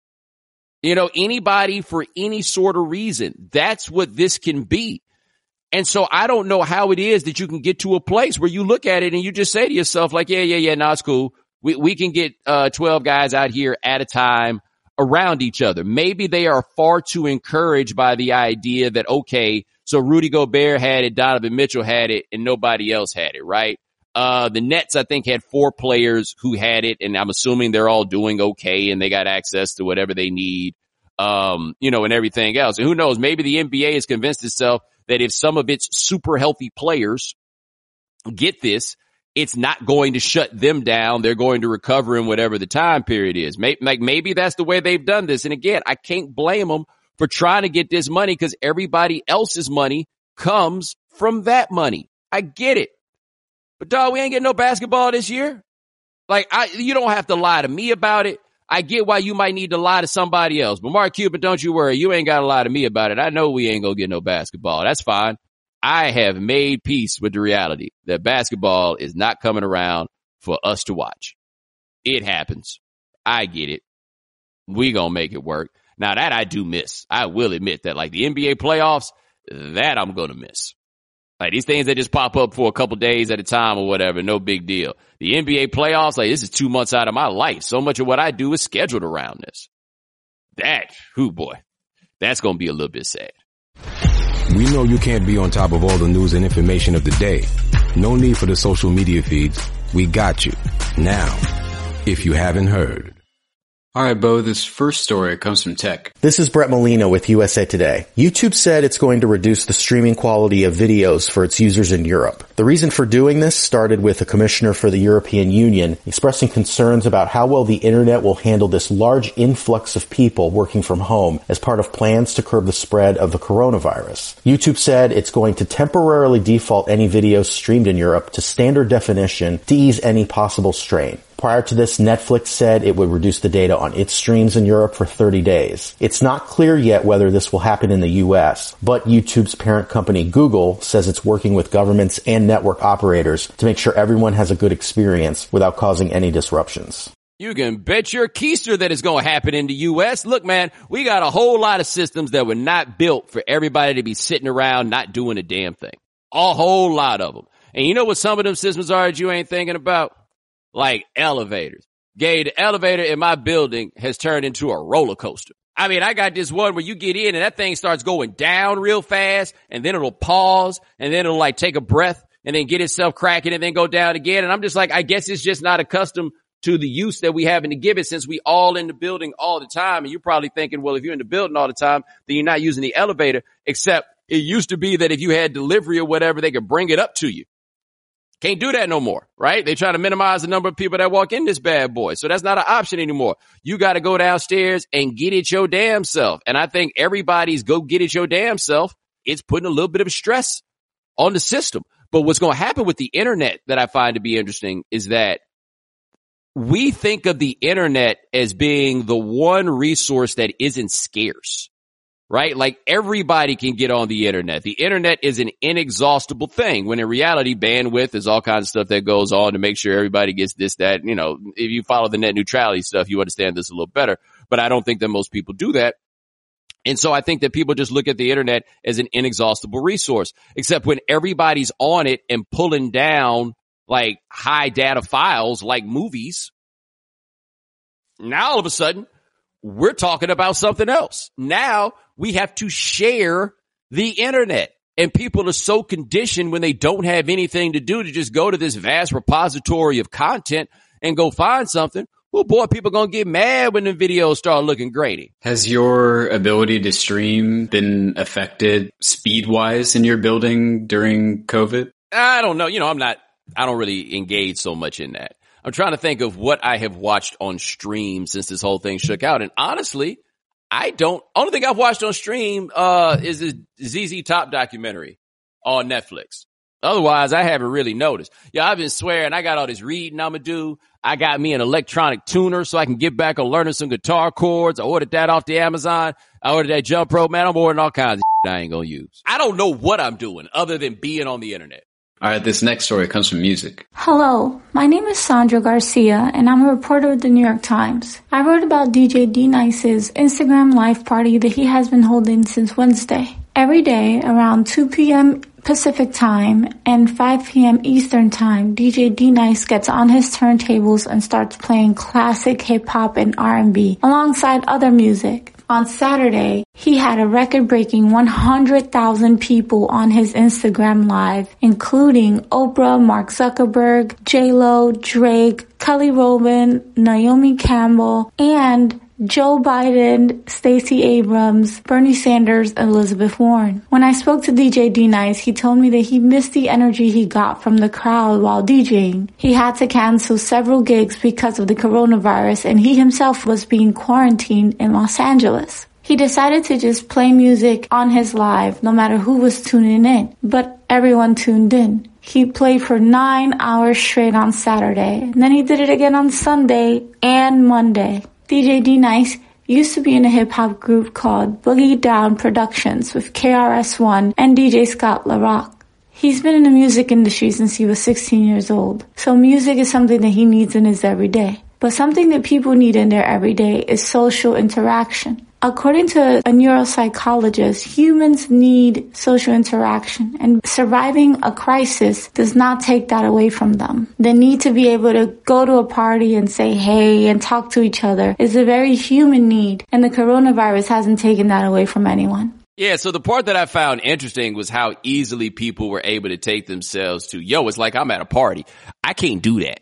Anybody for any sort of reason. That's what this can be. And so I don't know how it is that you can get to a place where you look at it and you just say to yourself like, yeah, no, it's cool. We can get 12 guys out here at a time around each other. Maybe they are far too encouraged by the idea that, okay, so Rudy Gobert had it, Donovan Mitchell had it, and nobody else had it, right? The Nets, I think, had 4 players who had it, and I'm assuming they're all doing okay and they got access to whatever they need, and everything else. And who knows, maybe the NBA has convinced itself that if some of its super healthy players get this, it's not going to shut them down. They're going to recover in whatever the time period is. Maybe that's the way they've done this. And again, I can't blame them for trying to get this money because everybody else's money comes from that money. I get it. But dog, we ain't getting no basketball this year. Like, you don't have to lie to me about it. I get why you might need to lie to somebody else. But Mark Cuban, don't you worry. You ain't got to lie to me about it. I know we ain't going to get no basketball. That's fine. I have made peace with the reality that basketball is not coming around for us to watch. It happens. I get it. We gonna make it work. Now that I do miss. I will admit that like the NBA playoffs, that I'm gonna miss. Like these things that just pop up for a couple days at a time or whatever, no big deal. The NBA playoffs, like this is 2 months out of my life. So much of what I do is scheduled around this. That's going to be a little bit sad. We know you can't be on top of all the news and information of the day. No need for the social media feeds. We got you. Now, if you haven't heard. All right, Bo, this first story comes from Tech. This is Brett Molina with USA Today. YouTube said it's going to reduce the streaming quality of videos for its users in Europe. The reason for doing this started with a commissioner for the European Union expressing concerns about how well the internet will handle this large influx of people working from home as part of plans to curb the spread of the coronavirus. YouTube said it's going to temporarily default any videos streamed in Europe to standard definition to ease any possible strain. Prior to this, Netflix said it would reduce the data on its streams in Europe for 30 days. It's not clear yet whether this will happen in the US, but YouTube's parent company Google says it's working with governments and network operators to make sure everyone has a good experience without causing any disruptions. You can bet your keister that it's going to happen in the U.S. Look, man, we got a whole lot of systems that were not built for everybody to be sitting around not doing a damn thing. A whole lot of them. And you know what some of them systems are that you ain't thinking about? Like elevators. Gay, the elevator in my building has turned into a roller coaster. I mean, I got this one where you get in and that thing starts going down real fast and then it'll pause and then it'll like take a breath and then get itself cracking and then go down again. And I'm just like, I guess it's just not accustomed to the use that we having to give it since we all in the building all the time. And you're probably thinking, well, if you're in the building all the time, then you're not using the elevator, except it used to be that if you had delivery or whatever, they could bring it up to you. Can't do that no more, right? They try to minimize the number of people that walk in this bad boy. So that's not an option anymore. You got to go downstairs and get it your damn self. And I think everybody's go get it your damn self. It's putting a little bit of stress on the system. But what's going to happen with the internet that I find to be interesting is that we think of the internet as being the one resource that isn't scarce. Right? Like everybody can get on the internet. The internet is an inexhaustible thing when in reality, bandwidth is all kinds of stuff that goes on to make sure everybody gets this, that, you know, if you follow the net neutrality stuff, you understand this a little better, but I don't think that most people do that. And so I think that people just look at the internet as an inexhaustible resource, except when everybody's on it and pulling down like high data files like movies. Now all of a sudden, we're talking about something else. Now we have to share the internet, and people are so conditioned when they don't have anything to do to just go to this vast repository of content and go find something. Well, boy, people are going to get mad when the videos start looking grainy. Has your ability to stream been affected speed-wise in your building during COVID? I don't know. You know, I don't really engage so much in that. I'm trying to think of what I have watched on stream since this whole thing shook out. And honestly, only thing I've watched on stream, is the ZZ Top documentary on Netflix. Otherwise, I haven't really noticed. Yeah, I've been swearing I got all this reading I'm gonna do. I got me an electronic tuner so I can get back on learning some guitar chords. I ordered that off the Amazon. I ordered that Jump Pro. Man, I'm ordering all kinds of shit I ain't gonna use. I don't know what I'm doing other than being on the internet. All right, this next story comes from music. Hello, my name is Sandra Garcia, and I'm a reporter with the New York Times. I wrote about DJ D-Nice's Instagram live party that he has been holding since Wednesday. Every day, around 2 p.m. Pacific time and 5 p.m. Eastern time, DJ D-Nice gets on his turntables and starts playing classic hip-hop and R&B alongside other music. On Saturday, he had a record-breaking 100,000 people on his Instagram Live, including Oprah, Mark Zuckerberg, J-Lo, Drake, Kelly Rowland, Naomi Campbell, and Joe Biden, Stacey Abrams, Bernie Sanders, and Elizabeth Warren. When I spoke to DJ D-Nice, he told me that he missed the energy he got from the crowd while DJing. He had to cancel several gigs because of the coronavirus, and he himself was being quarantined in Los Angeles. He decided to just play music on his live, no matter who was tuning in, but everyone tuned in. He played for 9 hours straight on Saturday, and then he did it again on Sunday and Monday. DJ D-Nice used to be in a hip-hop group called Boogie Down Productions with KRS-One and DJ Scott LaRock. He's been in the music industry since he was 16 years old, so music is something that he needs in his everyday. But something that people need in their everyday is social interaction. According to a neuropsychologist, humans need social interaction, and surviving a crisis does not take that away from them. The need to be able to go to a party and say hey and talk to each other is a very human need, and the coronavirus hasn't taken that away from anyone. Yeah, so the part that I found interesting was how easily people were able to take themselves to, it's like I'm at a party. I can't do that.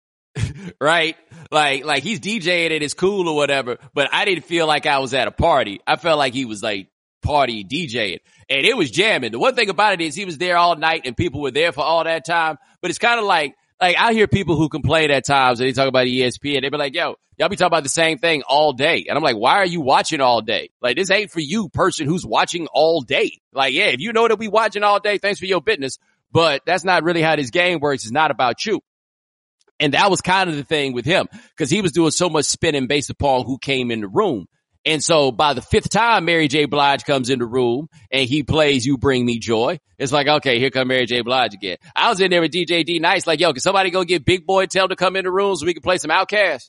Right? Like he's DJing and it's cool or whatever, but I didn't feel like I was at a party. I felt like he was like party DJing and it was jamming. The one thing about it is he was there all night and people were there for all that time, but it's kind of like I hear people who complain at times and they talk about ESPN. They be like, yo, y'all be talking about the same thing all day. And I'm like, why are you watching all day? Like, this ain't for you, person who's watching all day. Like, yeah, if you know that we watching all day, thanks for your business. But that's not really how this game works. It's not about you. And that was kind of the thing with him because he was doing so much spinning based upon who came in the room. And so by the fifth time Mary J. Blige comes in the room and he plays You Bring Me Joy, it's like, okay, here come Mary J. Blige again. I was in there with DJ D Nice like, yo, can somebody go get Big Boy and tell him to come in the room so we can play some Outkast?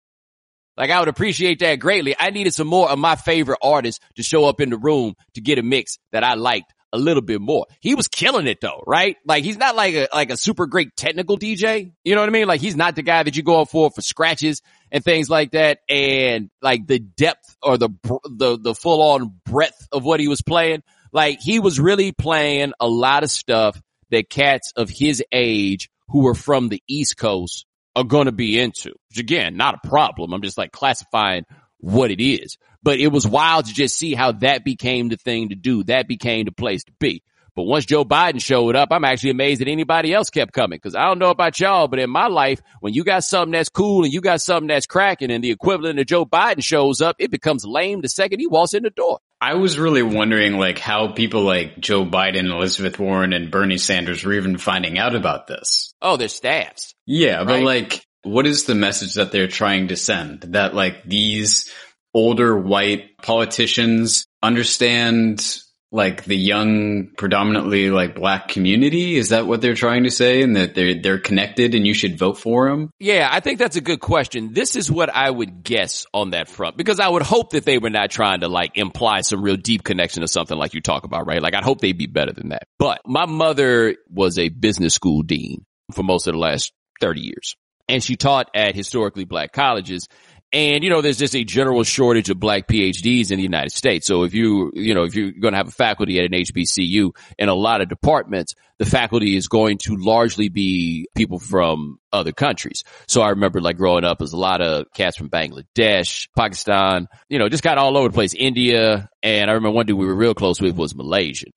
Like, I would appreciate that greatly. I needed some more of my favorite artists to show up in the room to get a mix that I liked a little bit more. He was killing it though, right? Like, he's not like a super great technical DJ. You know what I mean? Like, he's not the guy that you go up for scratches and things like that. And like the depth or the full on breadth of what he was playing. Like, he was really playing a lot of stuff that cats of his age who were from the East Coast are going to be into, which again, not a problem. I'm just like classifying what it is. But it was wild to just see how that became the thing to do. That became the place to be. But once Joe Biden showed up, I'm actually amazed that anybody else kept coming. Because I don't know about y'all, but in my life, when you got something that's cool and you got something that's cracking and the equivalent of Joe Biden shows up, it becomes lame the second he walks in the door. I was really wondering like how people like Joe Biden, Elizabeth Warren, and Bernie Sanders were even finding out about this. Oh, their staffs. Yeah, right? But like, what is the message that they're trying to send? That like these older white politicians understand like the young, predominantly like black community? Is that what they're trying to say? And that they're connected and you should vote for them? Yeah, I think that's a good question. This is what I would guess on that front, because I would hope that they were not trying to like imply some real deep connection or something like you talk about, right? Like, I'd hope they'd be better than that. But my mother was a business school dean for most of the last 30 years. And she taught at historically black colleges. And, you know, there's just a general shortage of black PhDs in the United States. So if you're going to have a faculty at an HBCU in a lot of departments, the faculty is going to largely be people from other countries. So I remember like growing up, there's a lot of cats from Bangladesh, Pakistan, you know, just got all over the place, India. And I remember one dude we were real close with was Malaysian.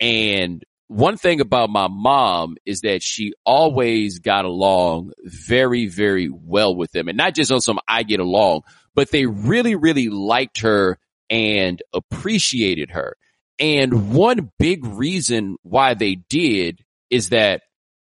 And one thing about my mom is that she always got along very, very well with them. And not just on some I get along, but they really, really liked her and appreciated her. And one big reason why they did is that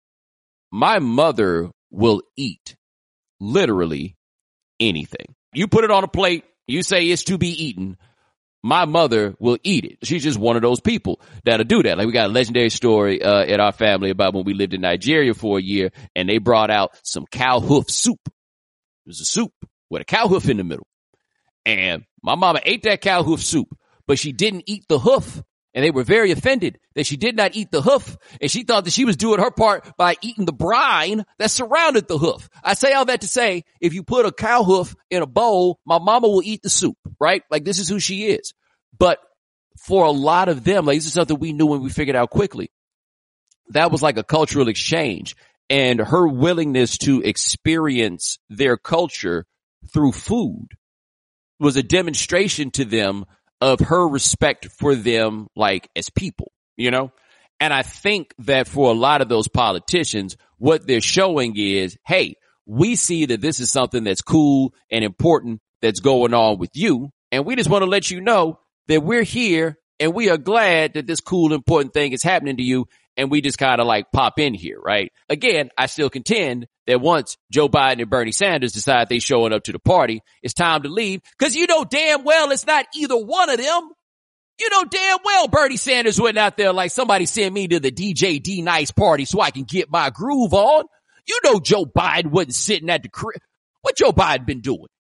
my mother will eat literally anything. You put it on a plate, you say it's to be eaten, my mother will eat it. She's just one of those people that'll do that. Like, we got a legendary story in our family about when we lived in Nigeria for a year and they brought out some cow hoof soup. It was a soup with a cow hoof in the middle. And my mama ate that cow hoof soup, but she didn't eat the hoof. And they were very offended that she did not eat the hoof. And she thought that she was doing her part by eating the brine that surrounded the hoof. I say all that to say, if you put a cow hoof in a bowl, my mama will eat the soup, right? Like, this is who she is. But for a lot of them, like, this is something we knew when we figured out quickly. That was like a cultural exchange. And her willingness to experience their culture through food was a demonstration to them of her respect for them, like, as people, you know? And I think that for a lot of those politicians, what they're showing is, hey, we see that this is something that's cool and important that's going on with you. And we just want to let you know that we're here and we are glad that this cool, important thing is happening to you. And we just kind of like pop in here, right? Again, I still contend that once Joe Biden and Bernie Sanders decide they showing up to the party, it's time to leave. Cause you know damn well it's not either one of them. You know damn well Bernie Sanders went out there like, somebody send me to the DJ D Nice party so I can get my groove on. You know Joe Biden wasn't sitting at the crib. What Joe Biden been doing?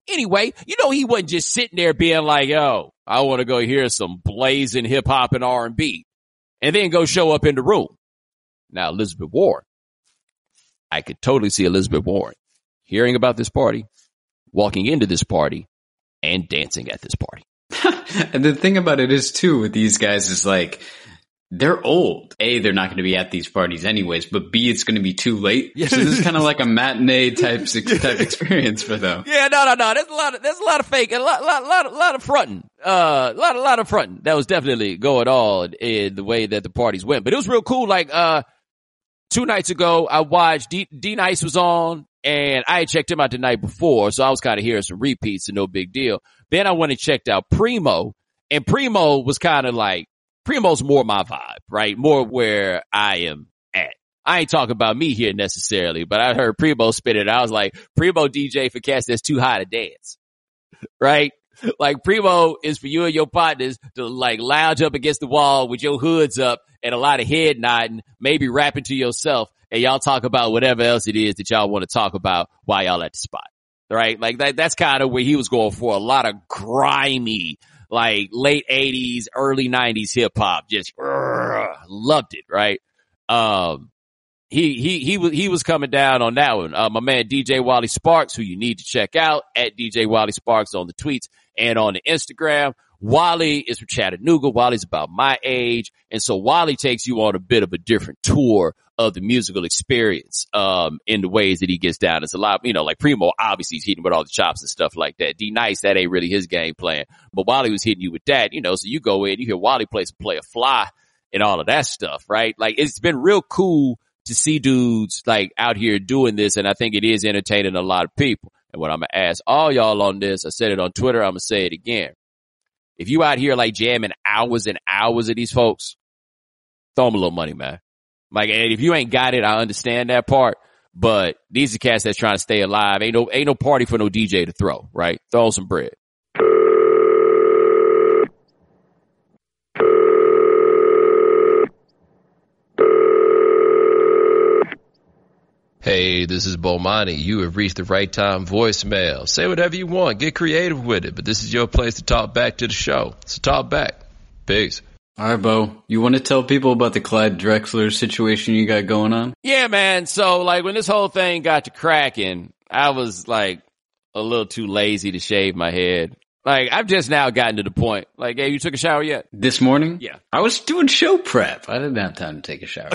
Anyway, you know, he wasn't just sitting there being like, yo, I want to go hear some blazing hip hop and R&B and then go show up in the room. Now, Elizabeth Warren, I could totally see Elizabeth Warren hearing about this party, walking into this party, and dancing at this party. And the thing about it is, too, with these guys is like, they're old. A, they're not going to be at these parties anyways, but B, it's going to be too late. Yeah. So this is kind of like a matinee type experience for them. Yeah, no. There's a lot of fake, a lot of fronting. A lot of fronting. That was definitely going on in the way that the parties went. But it was real cool. Like, 2 nights ago, I watched D-Nice was on, and I had checked him out the night before, so I was kind of hearing some repeats and no big deal. Then I went and checked out Primo, and Primo was kind of like, Primo's more my vibe, right? More where I am at. I ain't talking about me here necessarily, but I heard Primo spit it. I was like, Primo DJ for cats that's too high to dance, right? Like, Primo is for you and your partners to like lounge up against the wall with your hoods up and a lot of head nodding, maybe rapping to yourself, and y'all talk about whatever else it is that y'all want to talk about while y'all at the spot, right? Like that's kind of where he was going for, a lot of grimy, like late 80s, early 90s hip hop. Just loved it, right? He was coming down on that one. My man DJ Wally Sparks, who you need to check out at DJ Wally Sparks on the tweets and on the Instagram. Wally is from Chattanooga. Wally's about my age. And so Wally takes you on a bit of a different tour of the musical experience, in the ways that he gets down. It's a lot, you know, like Primo, obviously he's hitting with all the chops and stuff like that. D-Nice, that ain't really his game plan. But Wally was hitting you with that, you know, so you go in, you hear Wally play a fly and all of that stuff, right? Like, it's been real cool to see dudes like out here doing this. And I think it is entertaining a lot of people. And what I'm going to ask all y'all on this, I said it on Twitter, I'm going to say it again. If you out here like jamming hours and hours of these folks, throw them a little money, man. Like, and if you ain't got it, I understand that part, but these are cats that's trying to stay alive. Ain't no party for no DJ to throw, right? Throw some bread. Hey, this is Bomani. You have reached the right time voicemail. Say whatever you want. Get creative with it. But this is your place to talk back to the show. So talk back. Peace. All right, Bo, you want to tell people about the Clyde Drexler situation you got going on? Yeah, man. So, like, when this whole thing got to cracking, I was, like, a little too lazy to shave my head. Like, I've just now gotten to the point. Like, hey, you took a shower yet? This morning? Yeah. I was doing show prep. I didn't have time to take a shower.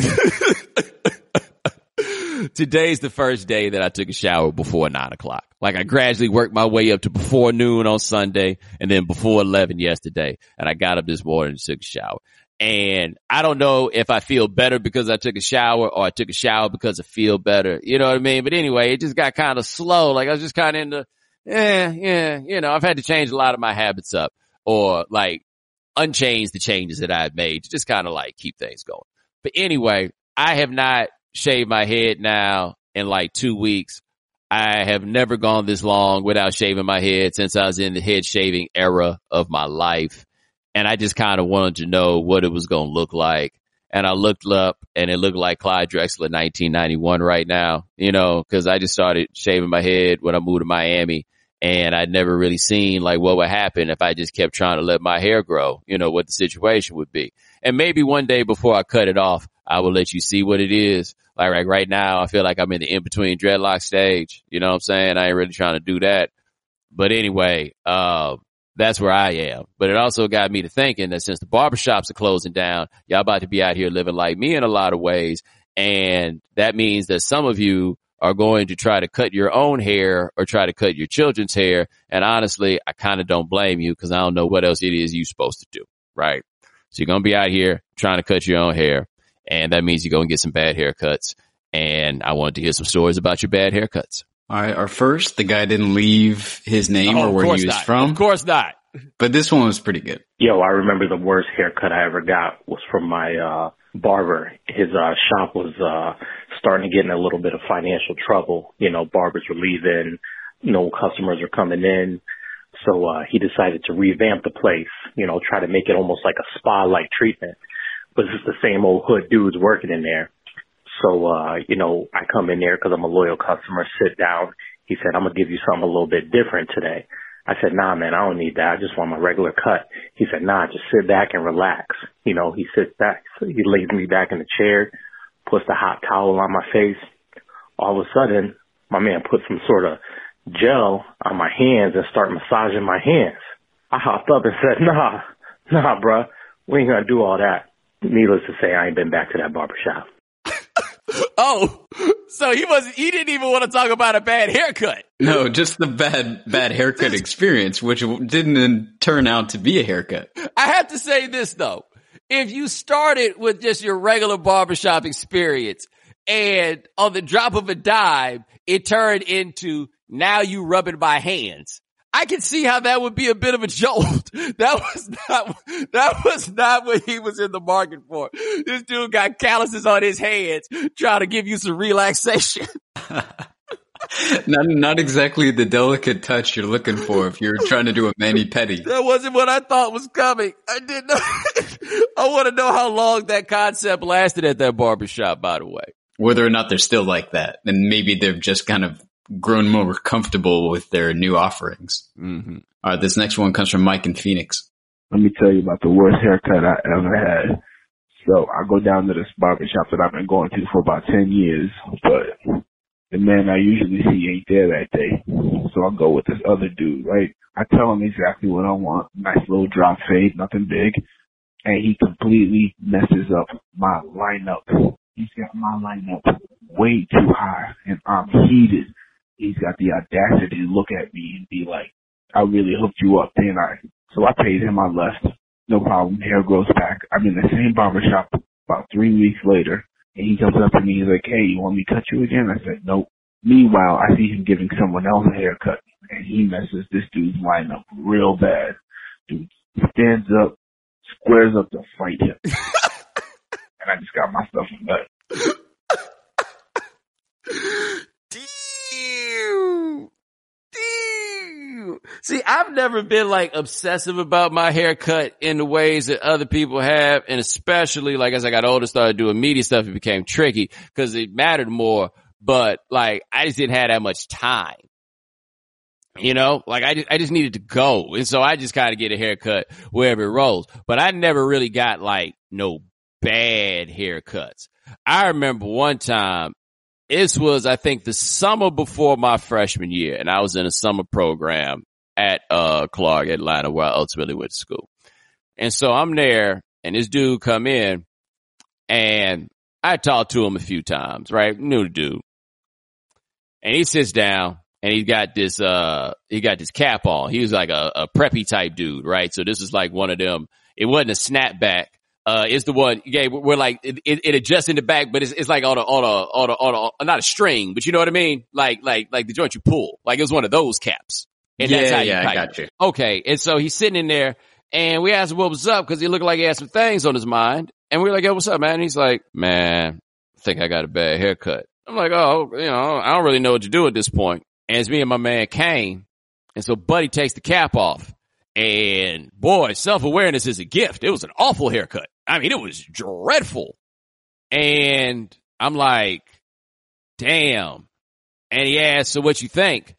Today's the first day that I took a shower before 9 o'clock. Like, I gradually worked my way up to before noon on Sunday and then before 11 yesterday. And I got up this morning and took a shower. And I don't know if I feel better because I took a shower or I took a shower because I feel better. You know what I mean? But anyway, it just got kind of slow. Like, I was just kind of into, you know, I've had to change a lot of my habits up or like unchange the changes that I've made to just kind of like keep things going. But anyway, I have not shaved my head now in like 2 weeks. I have never gone this long without shaving my head since I was in the head shaving era of my life. And I just kind of wanted to know what it was going to look like. And I looked up and it looked like Clyde Drexler 1991 right now, you know, cause I just started shaving my head when I moved to Miami and I'd never really seen like what would happen if I just kept trying to let my hair grow, you know, what the situation would be. And maybe one day before I cut it off, I will let you see what it is. Like right now, I feel like I'm in the in-between dreadlock stage. You know what I'm saying? I ain't really trying to do that. But anyway, that's where I am. But it also got me to thinking that since the barbershops are closing down, y'all about to be out here living like me in a lot of ways. And that means that some of you are going to try to cut your own hair or try to cut your children's hair. And honestly, I kind of don't blame you because I don't know what else it is you're supposed to do, right? So you're going to be out here trying to cut your own hair. And that means you're going to get some bad haircuts. And I wanted to hear some stories about your bad haircuts. All right. Our first, the guy didn't leave his name or where he was from. Of course not. But this one was pretty good. Yo, I remember the worst haircut I ever got was from my barber. His shop was starting to get in a little bit of financial trouble. You know, barbers were leaving. No customers were coming in. So he decided to revamp the place, you know, try to make it almost like a spa-like treatment. But it's just the same old hood dudes working in there. So, you know, I come in there because I'm a loyal customer, sit down. He said, I'm going to give you something a little bit different today. I said, nah, man, I don't need that. I just want my regular cut. He said, nah, just sit back and relax. You know, he sits back, so he lays me back in the chair, puts the hot towel on my face. All of a sudden, my man put some sort of gel on my hands and started massaging my hands. I hopped up and said, nah, bruh, we ain't going to do all that. Needless to say, I ain't been back to that barbershop. Oh, so he didn't even want to talk about a bad haircut. No, just the bad haircut experience, which didn't turn out to be a haircut. I have to say this though. If you started with just your regular barbershop experience and on the drop of a dime, it turned into now you rubbing my hands, I can see how that would be a bit of a jolt. That was not what he was in the market for. This dude got calluses on his hands trying to give you some relaxation. Not exactly the delicate touch you're looking for if you're trying to do a mani-pedi. That wasn't what I thought was coming. I didn't know. I want to know how long that concept lasted at that barbershop, by the way. Whether or not they're still like that. And maybe they've just kind of grown more comfortable with their new offerings. Mm-hmm. All right, this next one comes from Mike in Phoenix. Let me tell you about the worst haircut I ever had. So I go down to this barbershop that I've been going to for about 10 years, but the man I usually see ain't there that day. So I go with this other dude, right? I tell him exactly what I want. Nice little drop fade, nothing big. And he completely messes up my lineup. He's got my lineup way too high, and I'm heated. He's got the audacity to look at me and be like, I really hooked you up, didn't I? So I paid him, I left. No problem. Hair grows back. I'm in the same barbershop about 3 weeks later, and he comes up to me. He's like, hey, you want me to cut you again? I said, nope. Meanwhile, I see him giving someone else a haircut, and he messes this dude's lineup real bad. Dude stands up, squares up to fight him. And I just got my stuff in bed. See, I've never been like obsessive about my haircut in the ways that other people have. And especially like as I got older, started doing media stuff, it became tricky because it mattered more. But like, I just didn't have that much time. You know, like I just needed to go. And so I just kind of get a haircut wherever it rolls. But I never really got like no bad haircuts. I remember one time, this was, I think, the summer before my freshman year, and I was in a summer program at Clark, Atlanta, where I ultimately went to school. And so I'm there, and this dude come in, and I talked to him a few times, right? Knew the dude. And he sits down, and he got this cap on. He was like a preppy type dude, right? So this is like one of them. It wasn't a snapback. It's the one, yeah, we're like, it adjusts in the back, but it's like on a, not a string, but you know what I mean? Like the joint you pull. Like it was one of those caps. And that's how I got you. Okay. And so he's sitting in there and we asked him what was up because he looked like he had some things on his mind. And we were like, yo, what's up, man? And he's like, man, I think I got a bad haircut. I'm like, oh, you know, I don't really know what to do at this point. And it's me and my man Kane. And so Buddy takes the cap off. And boy, self-awareness is a gift. It was an awful haircut. I mean, it was dreadful. And I'm like, damn. And he asked, so what you think?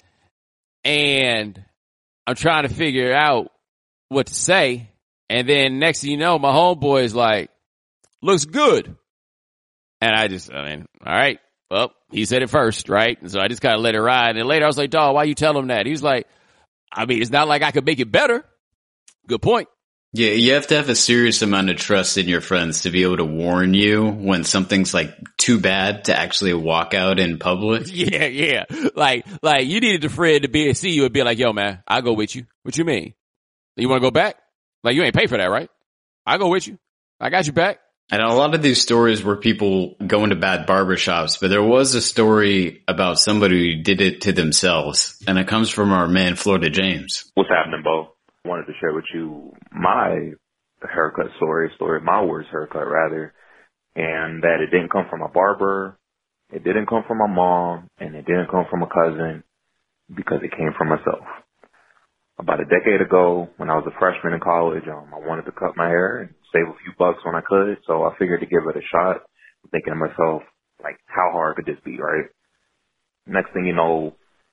And I'm trying to figure out what to say. And then next thing you know, my homeboy is like, looks good. And I mean, all right. Well, he said it first, right? And so I just kind of let it ride. And later I was like, dawg, why you tell him that? He was like, I mean, it's not like I could make it better. Good point. Yeah, you have to have a serious amount of trust in your friends to be able to warn you when something's like too bad to actually walk out in public. Yeah. Like you needed a friend to see you and be like, yo, man, I'll go with you. What you mean? You want to go back? Like you ain't pay for that, right? I'll go with you. I got you back. And a lot of these stories were people going to bad barbershops, but there was a story about somebody who did it to themselves, and it comes from our man, Florida James. What's happening, Bo? I wanted to share with you my haircut story, my worst haircut, rather, and that it didn't come from a barber, it didn't come from my mom, and it didn't come from a cousin, because it came from myself. About a decade ago, when I was a freshman in college, I wanted to cut my hair and save a few bucks when I could, so I figured to give it a shot, thinking to myself, like, how hard could this be, right? Next thing you know,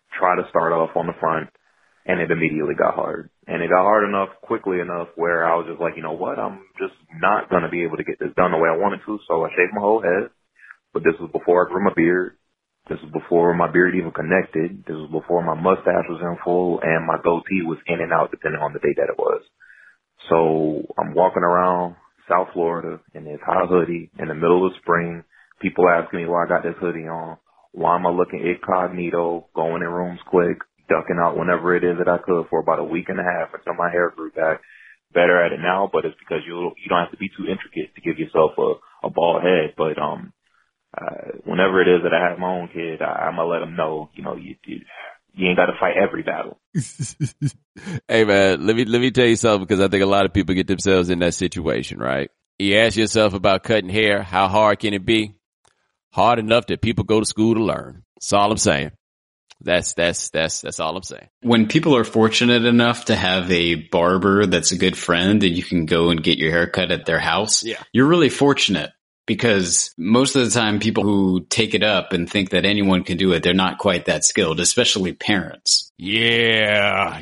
try to start off on the front, and it immediately got hard. And it got hard enough, quickly enough, where I was just like, you know what, I'm just not going to be able to get this done the way I wanted to, so I shaved my whole head. But this was before I grew my beard. This was before my beard even connected. This was before my mustache was in full, and my goatee was in and out depending on the day that it was. So I'm walking around South Florida in this hot hoodie in the middle of spring. People asking me why I got this hoodie on. Why am I looking incognito, going in rooms quick, ducking out whenever it is that I could for about a week and a half until my hair grew back. Better at it now, but it's because you don't have to be too intricate to give yourself a bald head. But whenever it is that I have my own kid, I'm gonna let them know, you know, you ain't got to fight every battle. Hey man, let me tell you something, because I think a lot of people get themselves in that situation, right? You ask yourself about cutting hair, how hard can it be? Hard enough that people go to school to learn. That's all I'm saying. That's all I'm saying. When people are fortunate enough to have a barber that's a good friend and you can go and get your hair cut at their house, you're really fortunate, because most of the time people who take it up and think that anyone can do it, they're not quite that skilled, especially parents. Yeah.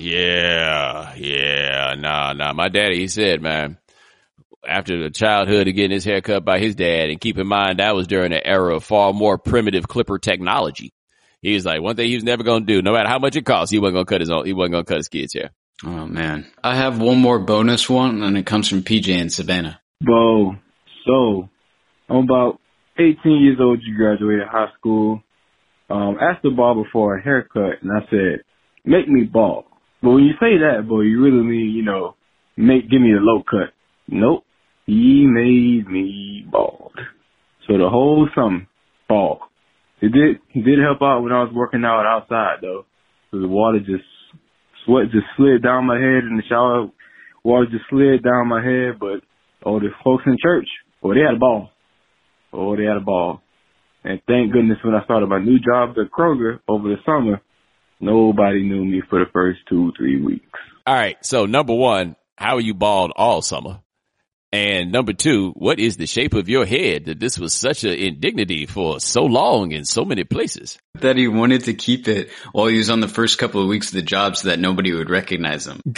Nah. My daddy, he said, man, after the childhood of getting his hair cut by his dad, and keep in mind that was during an era of far more primitive clipper technology. He was like, one thing he was never going to do, no matter how much it costs, he wasn't going to cut his kids' hair. Oh man. I have one more bonus one, and it comes from PJ in Savannah. Bo, so I'm about 18 years old. You graduated high school. Asked the barber for a haircut, and I said, make me bald. But when you say that, Bo, you really mean, you know, give me a low cut. Nope. He made me bald. So the whole summer, bald. It did help out when I was working out outside, though. So the sweat just slid down my head in the shower. Water just slid down my head. But, the folks in church, they had a ball. They had a ball. And thank goodness when I started my new job at Kroger over the summer, nobody knew me for the first 2-3 weeks. All right. So number one, how are you bald all summer? And number two, what is the shape of your head that this was such an indignity for so long in so many places? That he wanted to keep it while he was on the first couple of weeks of the job so that nobody would recognize him.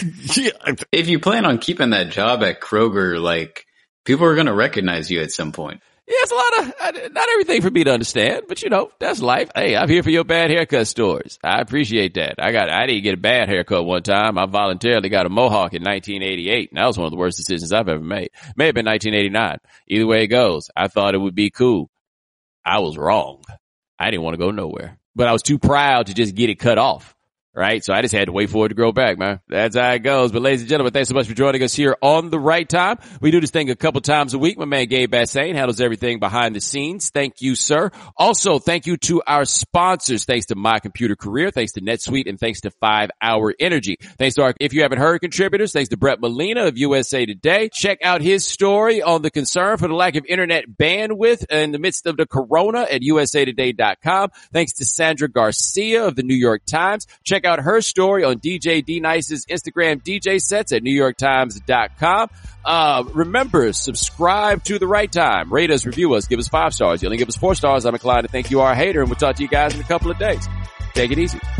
If you plan on keeping that job at Kroger, like, people are going to recognize you at some point. Yeah, it's a lot of, not everything for me to understand, but you know, that's life. Hey, I'm here for your bad haircut stories. I appreciate that. I didn't get a bad haircut one time. I voluntarily got a mohawk in 1988, and that was one of the worst decisions I've ever made. May have been 1989. Either way it goes, I thought it would be cool. I was wrong. I didn't want to go nowhere, but I was too proud to just get it cut off. Right? So I just had to wait for it to grow back, man. That's how it goes. But ladies and gentlemen, thanks so much for joining us here on The Right Time. We do this thing a couple times a week. My man Gabe Bassane handles everything behind the scenes. Thank you, sir. Also, thank you to our sponsors. Thanks to My Computer Career. Thanks to NetSuite. And thanks to 5 Hour Energy. Thanks to our, if you haven't heard, contributors. Thanks to Brett Molina of USA Today. Check out his story on the concern for the lack of internet bandwidth in the midst of the corona at usatoday.com. Thanks to Sandra Garcia of the New York Times. Check out her story on DJ D-Nice's Instagram DJ sets at NewYorkTimes.com. Remember, subscribe to The Right Time. Rate us, review us, give us 5 stars. You only give us 4 stars, I'm inclined to think you are a hater, and we'll talk to you guys in a couple of days. Take it easy.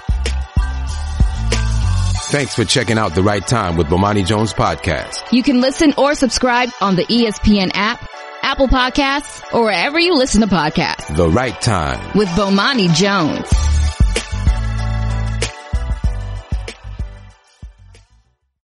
Thanks for checking out The Right Time with Bomani Jones Podcast. You can listen or subscribe on the ESPN app, Apple Podcasts, or wherever you listen to podcasts. The Right Time with Bomani Jones.